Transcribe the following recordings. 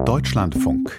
Deutschlandfunk.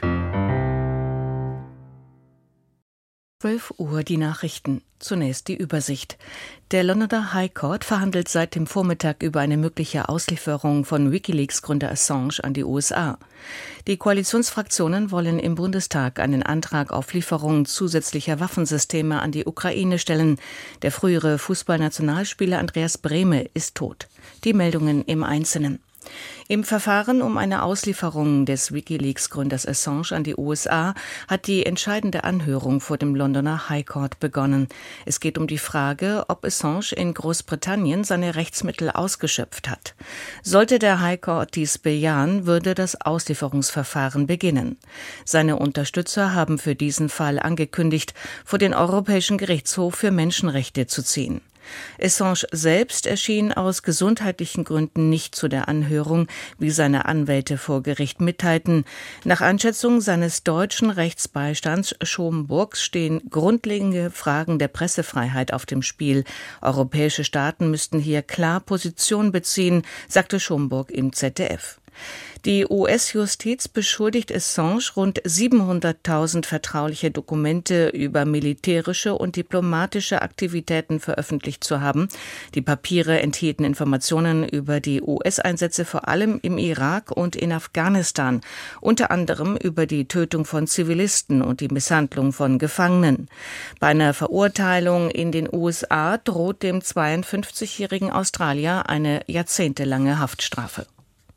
12 Uhr die Nachrichten. Zunächst die Übersicht. Der Londoner High Court verhandelt seit dem Vormittag über eine mögliche Auslieferung von WikiLeaks-Gründer Assange an die USA. Die Koalitionsfraktionen wollen im Bundestag einen Antrag auf Lieferung zusätzlicher Waffensysteme an die Ukraine stellen. Der frühere Fußballnationalspieler Andreas Brehme ist tot. Die Meldungen im Einzelnen. Im Verfahren um eine Auslieferung des WikiLeaks-Gründers Assange an die USA hat die entscheidende Anhörung vor dem Londoner High Court begonnen. Es geht um die Frage, ob Assange in Großbritannien seine Rechtsmittel ausgeschöpft hat. Sollte der High Court dies bejahen, würde das Auslieferungsverfahren beginnen. Seine Unterstützer haben für diesen Fall angekündigt, vor den Europäischen Gerichtshof für Menschenrechte zu ziehen. Assange selbst erschien aus gesundheitlichen Gründen nicht zu der Anhörung, wie seine Anwälte vor Gericht mitteilten. Nach Einschätzung seines deutschen Rechtsbeistands Schomburgs stehen grundlegende Fragen der Pressefreiheit auf dem Spiel. Europäische Staaten müssten hier klar Position beziehen, sagte Schomburg im ZDF. Die US-Justiz beschuldigt Assange, rund 700.000 vertrauliche Dokumente über militärische und diplomatische Aktivitäten veröffentlicht zu haben. Die Papiere enthielten Informationen über die US-Einsätze vor allem im Irak und in Afghanistan, unter anderem über die Tötung von Zivilisten und die Misshandlung von Gefangenen. Bei einer Verurteilung in den USA droht dem 52-jährigen Australier eine jahrzehntelange Haftstrafe.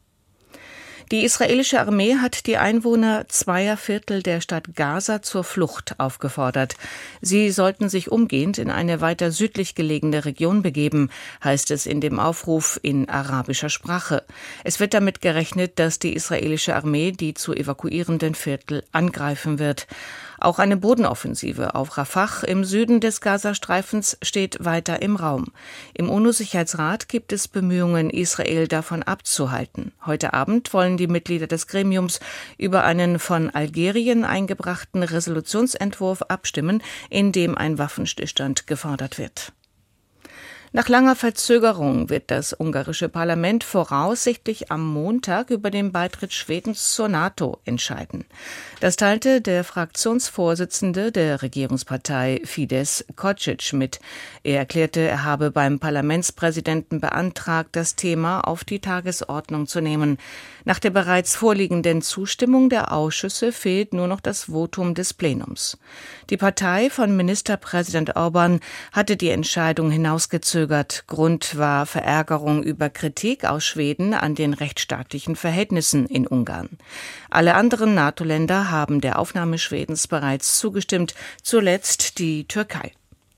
Die israelische Armee hat die Einwohner zweier Viertel der Stadt Gaza zur Flucht aufgefordert. Sie sollten sich umgehend in eine weiter südlich gelegene Region begeben, heißt es in dem Aufruf in arabischer Sprache. Es wird damit gerechnet, dass die israelische Armee die zu evakuierenden Viertel angreifen wird. Auch eine Bodenoffensive auf Rafah im Süden des Gazastreifens steht weiter im Raum. Im UNO-Sicherheitsrat gibt es Bemühungen, Israel davon abzuhalten. Heute Abend wollen die Mitglieder des Gremiums über einen von Algerien eingebrachten Resolutionsentwurf abstimmen, in dem ein Waffenstillstand gefordert wird. Nach langer Verzögerung wird das ungarische Parlament voraussichtlich am Montag über den Beitritt Schwedens zur NATO entscheiden. Das teilte der Fraktionsvorsitzende der Regierungspartei Fidesz, Kocic, mit. Er erklärte, er habe beim Parlamentspräsidenten beantragt, das Thema auf die Tagesordnung zu nehmen. Nach der bereits vorliegenden Zustimmung der Ausschüsse fehlt nur noch das Votum des Plenums. Die Partei von Ministerpräsident Orbán hatte die Entscheidung hinausgezögert. Grund war Verärgerung über Kritik aus Schweden an den rechtsstaatlichen Verhältnissen in Ungarn. Alle anderen NATO-Länder haben der Aufnahme Schwedens bereits zugestimmt, zuletzt die Türkei.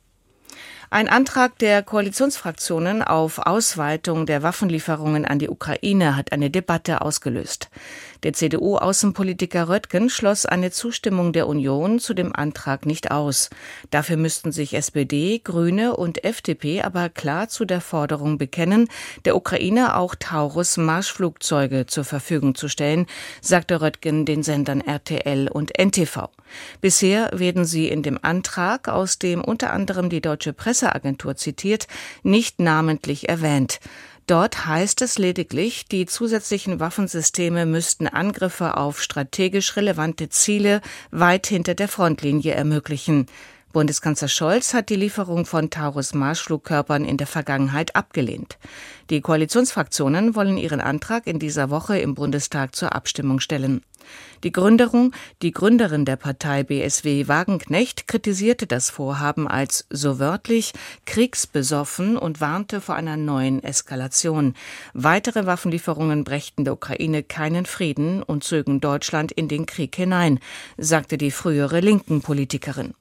Ein Antrag der Koalitionsfraktionen auf Ausweitung der Waffenlieferungen an die Ukraine hat eine Debatte ausgelöst. Der CDU-Außenpolitiker Röttgen schloss eine Zustimmung der Union zu dem Antrag nicht aus. Dafür müssten sich SPD, Grüne und FDP aber klar zu der Forderung bekennen, der Ukraine auch Taurus-Marschflugzeuge zur Verfügung zu stellen, sagte Röttgen den Sendern RTL und NTV. Bisher werden sie in dem Antrag, aus dem unter anderem die Deutsche Presseagentur zitiert, nicht namentlich erwähnt. Dort heißt es lediglich, die zusätzlichen Waffensysteme müssten Angriffe auf strategisch relevante Ziele weit hinter der Frontlinie ermöglichen. Bundeskanzler Scholz hat die Lieferung von Taurus-Marschflugkörpern in der Vergangenheit abgelehnt. Die Koalitionsfraktionen wollen ihren Antrag in dieser Woche im Bundestag zur Abstimmung stellen. Die Gründerin der Partei BSW Wagenknecht kritisierte das Vorhaben als so wörtlich kriegsbesoffen und warnte vor einer neuen Eskalation. Weitere Waffenlieferungen brächten der Ukraine keinen Frieden und zögen Deutschland in den Krieg hinein, sagte die frühere linken Politikerin.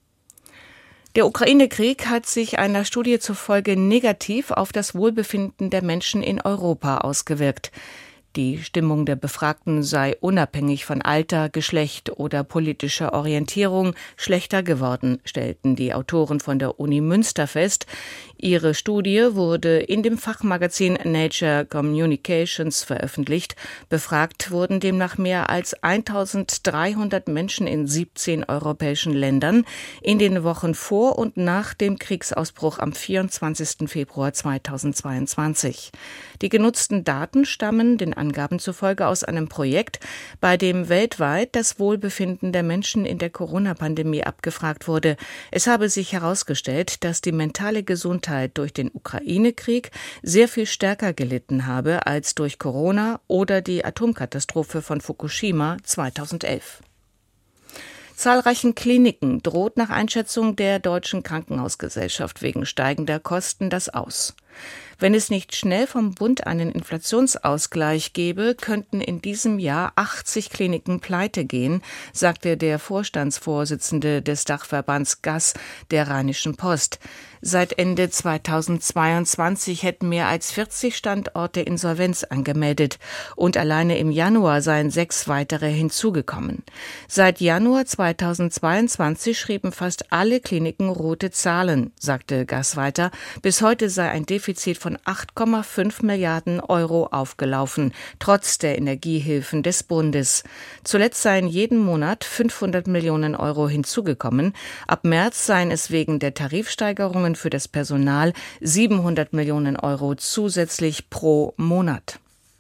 Der Ukraine-Krieg hat sich einer Studie zufolge negativ auf das Wohlbefinden der Menschen in Europa ausgewirkt. Die Stimmung der Befragten sei unabhängig von Alter, Geschlecht oder politischer Orientierung schlechter geworden, stellten die Autoren von der Uni Münster fest. Ihre Studie wurde in dem Fachmagazin Nature Communications veröffentlicht. Befragt wurden demnach mehr als 1.300 Menschen in 17 europäischen Ländern in den Wochen vor und nach dem Kriegsausbruch am 24. Februar 2022. Die genutzten Daten stammen den Angaben zufolge aus einem Projekt, bei dem weltweit das Wohlbefinden der Menschen in der Corona-Pandemie abgefragt wurde. Es habe sich herausgestellt, dass die mentale Gesundheit durch den Ukraine-Krieg sehr viel stärker gelitten habe als durch Corona oder die Atomkatastrophe von Fukushima 2011. Zahlreichen Kliniken droht nach Einschätzung der Deutschen Krankenhausgesellschaft wegen steigender Kosten das Aus. Wenn es nicht schnell vom Bund einen Inflationsausgleich gäbe, könnten in diesem Jahr 80 Kliniken pleite gehen, sagte der Vorstandsvorsitzende des Dachverbands GAS der Rheinischen Post. Seit Ende 2022 hätten mehr als 40 Standorte Insolvenz angemeldet und alleine im Januar seien 6 weitere hinzugekommen. Seit Januar 2022 schrieben fast alle Kliniken rote Zahlen, sagte GAS weiter. Bis heute sei ein Defizit von 8,5 Milliarden Euro aufgelaufen, trotz der Energiehilfen des Bundes. Zuletzt seien jeden Monat 500 Millionen Euro hinzugekommen. Ab März seien es wegen der Tarifsteigerungen für das Personal 700 Millionen Euro zusätzlich pro Monat.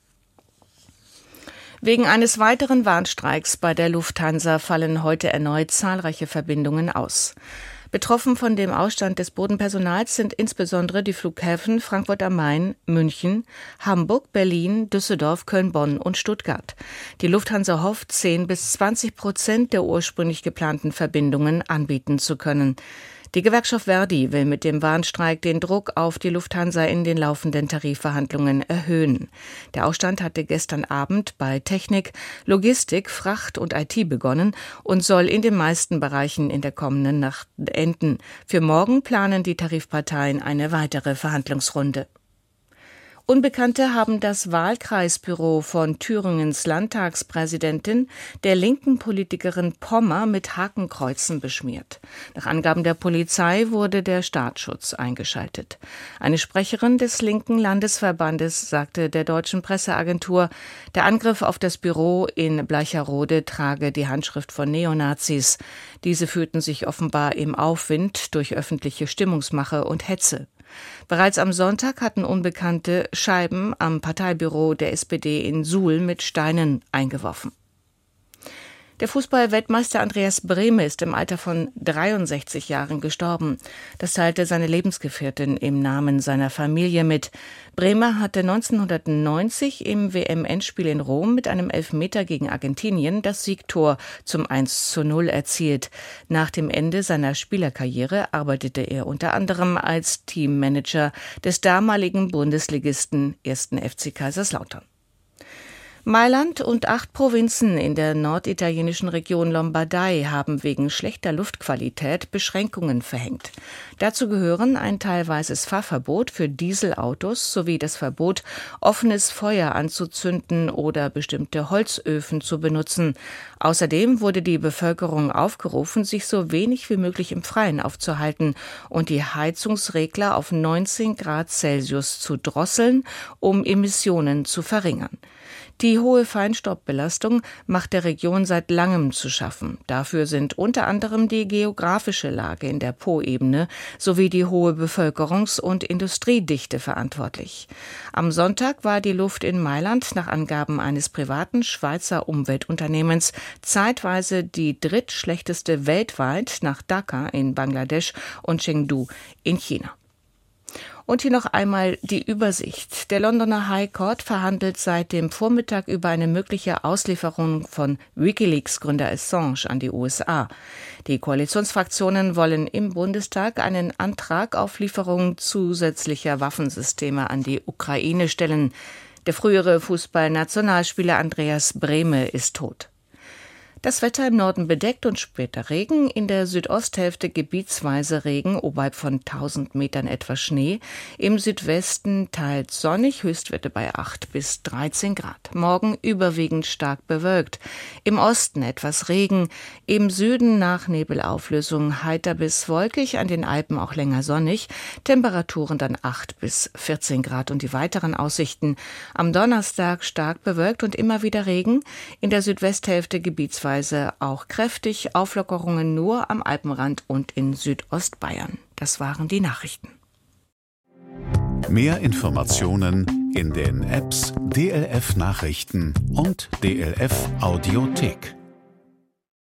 Wegen eines weiteren Warnstreiks bei der Lufthansa fallen heute erneut zahlreiche Verbindungen aus. Betroffen von dem Ausstand des Bodenpersonals sind insbesondere die Flughäfen Frankfurt am Main, München, Hamburg, Berlin, Düsseldorf, Köln, Bonn und Stuttgart. Die Lufthansa hofft, 10-20% der ursprünglich geplanten Verbindungen anbieten zu können. Die Gewerkschaft Verdi will mit dem Warnstreik den Druck auf die Lufthansa in den laufenden Tarifverhandlungen erhöhen. Der Ausstand hatte gestern Abend bei Technik, Logistik, Fracht und IT begonnen und soll in den meisten Bereichen in der kommenden Nacht enden. Für morgen planen die Tarifparteien eine weitere Verhandlungsrunde. Unbekannte haben das Wahlkreisbüro von Thüringens Landtagspräsidentin, der linken Politikerin Pommer, mit Hakenkreuzen beschmiert. Nach Angaben der Polizei wurde der Staatsschutz eingeschaltet. Eine Sprecherin des linken Landesverbandes sagte der deutschen Presseagentur, der Angriff auf das Büro in Bleicherode trage die Handschrift von Neonazis. Diese fühlten sich offenbar im Aufwind durch öffentliche Stimmungsmache und Hetze. Bereits am Sonntag hatten Unbekannte Scheiben am Parteibüro der SPD in Suhl mit Steinen eingeworfen. Der Fußball-Weltmeister Andreas Brehme ist im Alter von 63 Jahren gestorben. Das teilte seine Lebensgefährtin im Namen seiner Familie mit. Brehme hatte 1990 im WM-Endspiel in Rom mit einem Elfmeter gegen Argentinien das Siegtor zum 1:0 erzielt. Nach dem Ende seiner Spielerkarriere arbeitete er unter anderem als Teammanager des damaligen Bundesligisten 1. FC Kaiserslautern. Mailand und 8 Provinzen in der norditalienischen Region Lombardei haben wegen schlechter Luftqualität Beschränkungen verhängt. Dazu gehören ein teilweises Fahrverbot für Dieselautos sowie das Verbot, offenes Feuer anzuzünden oder bestimmte Holzöfen zu benutzen. Außerdem wurde die Bevölkerung aufgerufen, sich so wenig wie möglich im Freien aufzuhalten und die Heizungsregler auf 19 Grad Celsius zu drosseln, um Emissionen zu verringern. Die hohe Feinstaubbelastung macht der Region seit langem zu schaffen. Dafür sind unter anderem die geografische Lage in der Po-Ebene sowie die hohe Bevölkerungs- und Industriedichte verantwortlich. Am Sonntag war die Luft in Mailand nach Angaben eines privaten Schweizer Umweltunternehmens zeitweise die drittschlechteste weltweit nach Dhaka in Bangladesch und Chengdu in China. Und hier noch einmal die Übersicht. Der Londoner High Court verhandelt seit dem Vormittag über eine mögliche Auslieferung von WikiLeaks-Gründer Assange an die USA. Die Koalitionsfraktionen wollen im Bundestag einen Antrag auf Lieferung zusätzlicher Waffensysteme an die Ukraine stellen. Der frühere Fußballnationalspieler Andreas Brehme ist tot. Das Wetter: im Norden bedeckt und später Regen, in der Südosthälfte gebietsweise Regen, oberhalb von 1000 Metern etwas Schnee, im Südwesten teils sonnig, Höchstwerte bei 8 bis 13 Grad. Morgen überwiegend stark bewölkt, im Osten etwas Regen, im Süden nach Nebelauflösung heiter bis wolkig, an den Alpen auch länger sonnig, Temperaturen dann 8 bis 14 Grad. Und die weiteren Aussichten: am Donnerstag stark bewölkt und immer wieder Regen, in der Südwesthälfte gebietsweise auch kräftig, Auflockerungen nur am Alpenrand und in Südostbayern. Das waren die Nachrichten. Mehr Informationen in den Apps DLF Nachrichten und DLF Audiothek.